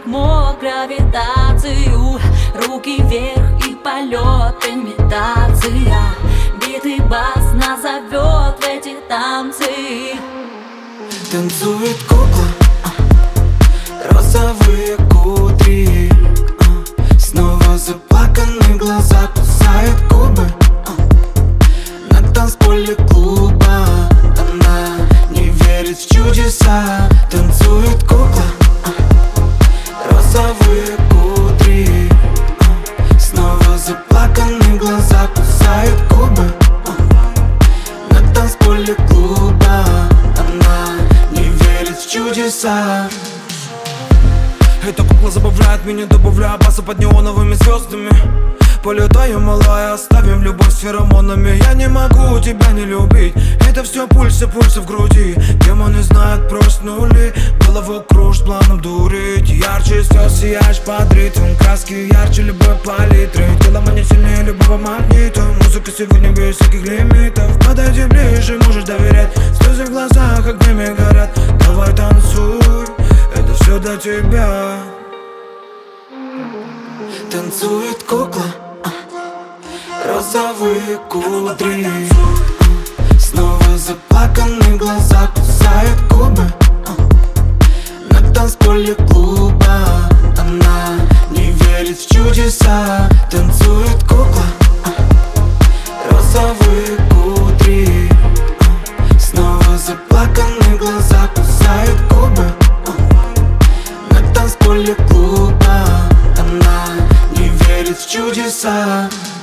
мог гравитацию. Руки вверх и полет, имитация. Битый бас нас зовет в эти танцы. Танцует кукла, розовые кудри, снова заплаканы глаза, кусает губы. На танцполе клуба она не верит в чудеса. Танцует кукла, розовые кудри, снова заплаканы глаза, кусает губы. На танцполе клуба она не верит в чудеса. Эта кукла забавляет меня, добавляя баса под неоновыми звездами. Полетаем, малая, оставим любовь с феромонами. Я не могу тебя не любить, это все пульсы в груди. Демоны знают просто нули, голову кружит планом дурить. Ярче слез сияешь под ритм, краски ярче любой палитры. Тело манит сильнее любого магнита, музыка сегодня без всяких лимитов. Подойди ближе, можешь доверять, слезы в глазах огнями горят. Давай танцуй, это все для тебя. Танцует кукла, розовые кудри, снова заплаканы глаза, кусает губы. На танцполе клуба она не верит в чудеса. Танцует кукла, розовые кудри, снова заплаканы глаза, кусает губы. На танцполе клуба она не верит в чудеса.